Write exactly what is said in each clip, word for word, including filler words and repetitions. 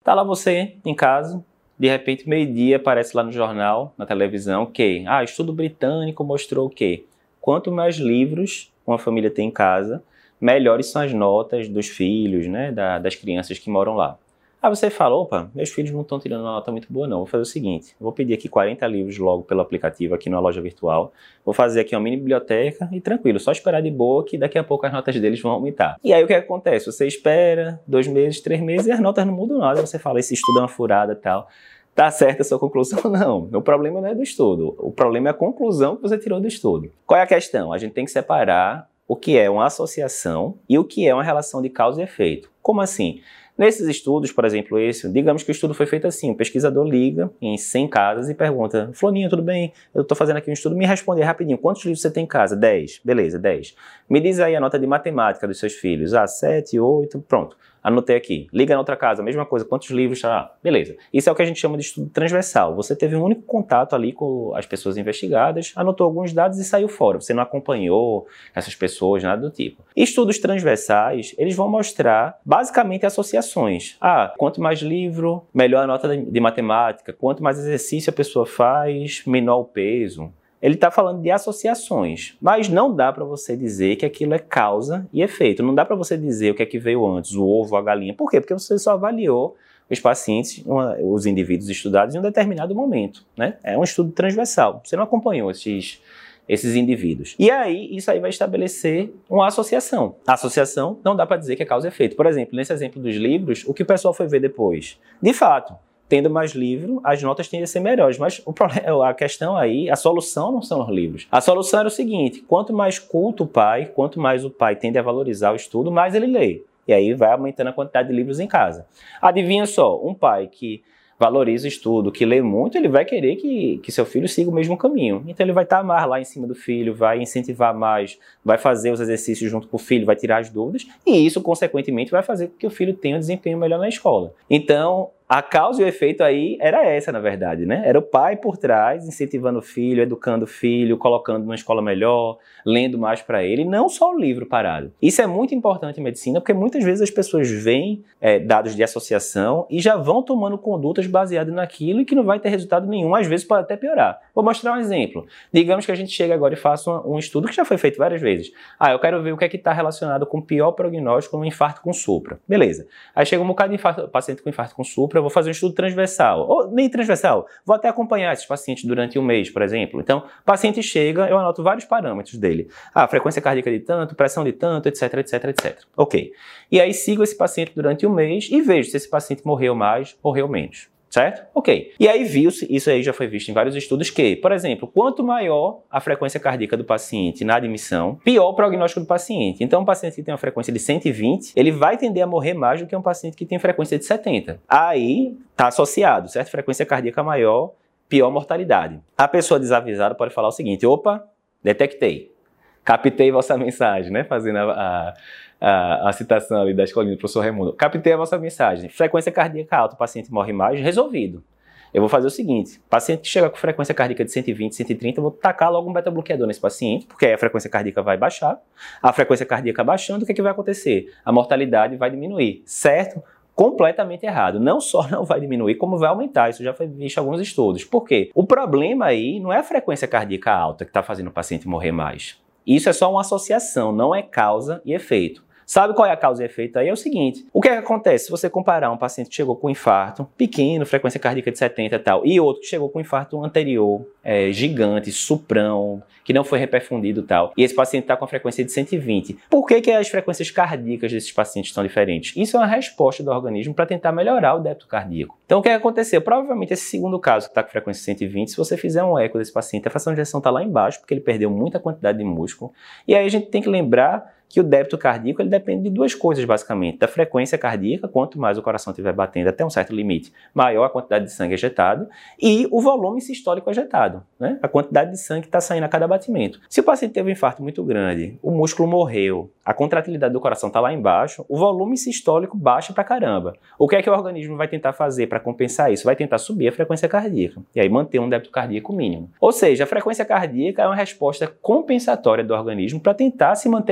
Tá lá você em casa, de repente meio-dia aparece lá no jornal, na televisão, que ah, estudo britânico mostrou o quê? Quanto mais livros uma família tem em casa, melhores são as notas dos filhos, né, da, das crianças que moram lá. Aí você fala, opa, meus filhos não estão tirando uma nota muito boa não, vou fazer o seguinte, vou pedir aqui quarenta livros logo pelo aplicativo aqui na loja virtual, vou fazer aqui uma mini biblioteca e tranquilo, só esperar de boa que daqui a pouco as notas deles vão aumentar. E aí o que acontece? Você espera dois meses, três meses e as notas não mudam nada, você fala, esse estudo é uma furada e tal. Tá certa a sua conclusão? Não. O problema não é do estudo, o problema é a conclusão que você tirou do estudo. Qual é a questão? A gente tem que separar o que é uma associação e o que é uma relação de causa e efeito. Como assim? Nesses estudos, por exemplo, esse, digamos que o estudo foi feito assim, o pesquisador liga em cem casas e pergunta, Floninho, tudo bem? Eu estou fazendo aqui um estudo, me responde aí rapidinho, quantos livros você tem em casa? dez. Beleza, dez. Me diz aí a nota de matemática dos seus filhos. Ah, sete, oito, pronto. Anotei aqui. Liga na outra casa, mesma coisa, quantos livros? Ah, beleza. Isso é o que a gente chama de estudo transversal. Você teve um único contato ali com as pessoas investigadas, anotou alguns dados e saiu fora. Você não acompanhou essas pessoas, nada do tipo. Estudos transversais, eles vão mostrar basicamente associações. Ah, quanto mais livro, melhor a nota de matemática. Quanto mais exercício a pessoa faz, menor o peso. Ele está falando de associações, mas não dá para você dizer que aquilo é causa e efeito. Não dá para você dizer o que é que veio antes, o ovo ou a galinha. Por quê? Porque você só avaliou os pacientes, os indivíduos estudados em um determinado momento, né? É um estudo transversal. Você não acompanhou esses, esses indivíduos. E aí, isso aí vai estabelecer uma associação. A associação não dá para dizer que é causa e efeito. Por exemplo, nesse exemplo dos livros, o que o pessoal foi ver depois? De fato, tendo mais livro, as notas tendem a ser melhores, mas o problema, a questão aí, a solução não são os livros. A solução era o seguinte, quanto mais culto o pai, quanto mais o pai tende a valorizar o estudo, mais ele lê. E aí vai aumentando a quantidade de livros em casa. Adivinha só, um pai que valoriza o estudo, que lê muito, ele vai querer que, que seu filho siga o mesmo caminho. Então ele vai estar mais lá em cima do filho, vai incentivar mais, vai fazer os exercícios junto com o filho, vai tirar as dúvidas, e isso, consequentemente, vai fazer com que o filho tenha um desempenho melhor na escola. Então, a causa e o efeito aí era essa, na verdade, né? Era o pai por trás, incentivando o filho, educando o filho, colocando numa escola melhor, lendo mais para ele, não só o livro parado. Isso é muito importante em medicina, porque muitas vezes as pessoas veem é, dados de associação e já vão tomando condutas baseadas naquilo e que não vai ter resultado nenhum, às vezes pode até piorar. Vou mostrar um exemplo. Digamos que a gente chega agora e faça um, um estudo que já foi feito várias vezes. Ah, eu quero ver o que é que está relacionado com o pior prognóstico no infarto com supra. Beleza. Aí chega um bocado de infarto, paciente com infarto com supra, eu vou fazer um estudo transversal, ou nem transversal, vou até acompanhar esses pacientes durante um mês, por exemplo. Então, o paciente chega, eu anoto vários parâmetros dele. Ah, frequência cardíaca de tanto, pressão de tanto, etc, etc, etc. Ok. E aí sigo esse paciente durante um mês e vejo se esse paciente morreu mais, morreu menos. Certo? Ok. E aí viu-se, isso aí já foi visto em vários estudos, que, por exemplo, quanto maior a frequência cardíaca do paciente na admissão, pior o prognóstico do paciente. Então, um paciente que tem uma frequência de cento e vinte, ele vai tender a morrer mais do que um paciente que tem frequência de setenta. Aí, está associado, certo? Frequência cardíaca maior, pior mortalidade. A pessoa desavisada pode falar o seguinte, opa, detectei, captei vossa mensagem, né? Fazendo a... a A, a citação ali da escolinha do professor Raimundo. Captei a vossa mensagem. Frequência cardíaca alta, o paciente morre mais, resolvido. Eu vou fazer o seguinte, paciente que chega com frequência cardíaca de cento e vinte, cento e trinta, eu vou tacar logo um beta-bloqueador nesse paciente, porque aí a frequência cardíaca vai baixar. A frequência cardíaca baixando, o que, é que vai acontecer? A mortalidade vai diminuir, certo? Completamente errado. Não só não vai diminuir, como vai aumentar. Isso já foi visto em alguns estudos. Por quê? O problema aí não é a frequência cardíaca alta que está fazendo o paciente morrer mais. Isso é só uma associação, não é causa e efeito. Sabe qual é a causa e efeito aí? É o seguinte, o que é que acontece se você comparar um paciente que chegou com infarto pequeno, frequência cardíaca de setenta e tal, e outro que chegou com infarto anterior, é, gigante, suprão, que não foi reperfundido e tal, e esse paciente está com a frequência de cento e vinte. Por que que as frequências cardíacas desses pacientes são diferentes? Isso é uma resposta do organismo para tentar melhorar o débito cardíaco. Então o que é que aconteceu? Provavelmente esse segundo caso que está com frequência de cento e vinte, se você fizer um eco desse paciente, a fração de ejeção está lá embaixo, porque ele perdeu muita quantidade de músculo, e aí a gente tem que lembrar que o débito cardíaco ele depende de duas coisas, basicamente. Da frequência cardíaca, quanto mais o coração estiver batendo até um certo limite, maior a quantidade de sangue ejetado, e o volume sistólico ejetado, né? A quantidade de sangue que está saindo a cada batimento. Se o paciente teve um infarto muito grande, o músculo morreu, a contratilidade do coração está lá embaixo, o volume sistólico baixa pra caramba. O que é que o organismo vai tentar fazer para compensar isso? Vai tentar subir a frequência cardíaca, e aí manter um débito cardíaco mínimo. Ou seja, a frequência cardíaca é uma resposta compensatória do organismo para tentar se manter vivo.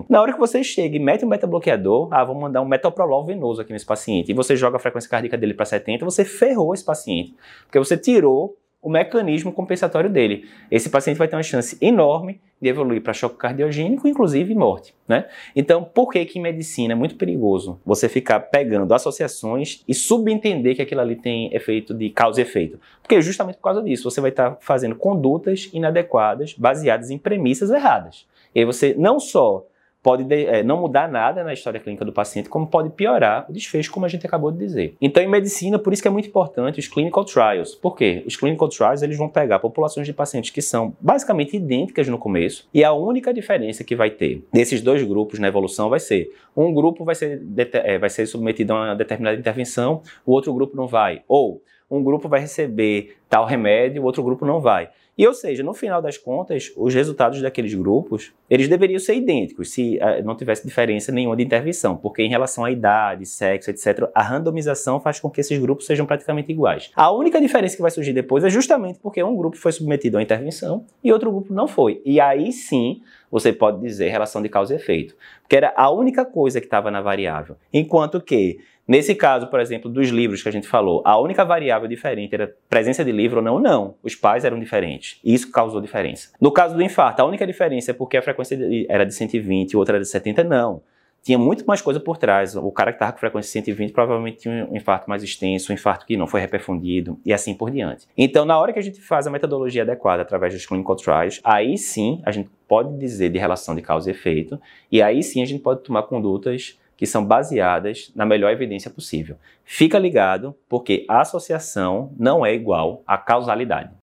Na hora que você chega e mete um beta-bloqueador, ah, vamos mandar um metoprolol venoso aqui nesse paciente, e você joga a frequência cardíaca dele para setenta, você ferrou esse paciente, porque você tirou o mecanismo compensatório dele. Esse paciente vai ter uma chance enorme de evoluir para choque cardiogênico, inclusive morte, né? Então, por que que em medicina é muito perigoso você ficar pegando associações e subentender que aquilo ali tem efeito de causa e efeito? Porque justamente por causa disso, você vai estar fazendo condutas inadequadas baseadas em premissas erradas. E aí você não só pode é, não mudar nada na história clínica do paciente, como pode piorar o desfecho, como a gente acabou de dizer. Então, em medicina, por isso que é muito importante os clinical trials. Por quê? Os clinical trials, eles vão pegar populações de pacientes que são basicamente idênticas no começo, e a única diferença que vai ter desses dois grupos na evolução vai ser, um grupo vai ser, é, vai ser submetido a uma determinada intervenção, o outro grupo não vai. Ou um grupo vai receber tal remédio, o outro grupo não vai. E, ou seja, no final das contas, os resultados daqueles grupos, eles deveriam ser idênticos, se uh, não tivesse diferença nenhuma de intervenção, porque em relação à idade, sexo, etcétera, a randomização faz com que esses grupos sejam praticamente iguais. A única diferença que vai surgir depois é justamente porque um grupo foi submetido a uma intervenção e outro grupo não foi. E aí sim, você pode dizer relação de causa e efeito, porque era a única coisa que estava na variável. Enquanto que, nesse caso, por exemplo, dos livros que a gente falou, a única variável diferente era presença de livro ou não, não. Os pais eram diferentes. E isso causou diferença. No caso do infarto, a única diferença é porque a frequência era de cento e vinte e o outro era de setenta, não. Tinha muito mais coisa por trás. O cara que estava com frequência de cento e vinte provavelmente tinha um infarto mais extenso, um infarto que não foi reperfundido e assim por diante. Então, na hora que a gente faz a metodologia adequada através dos clinical trials, aí sim a gente pode dizer de relação de causa e efeito, e aí sim a gente pode tomar condutas que são baseadas na melhor evidência possível. Fica ligado, porque a associação não é igual à causalidade.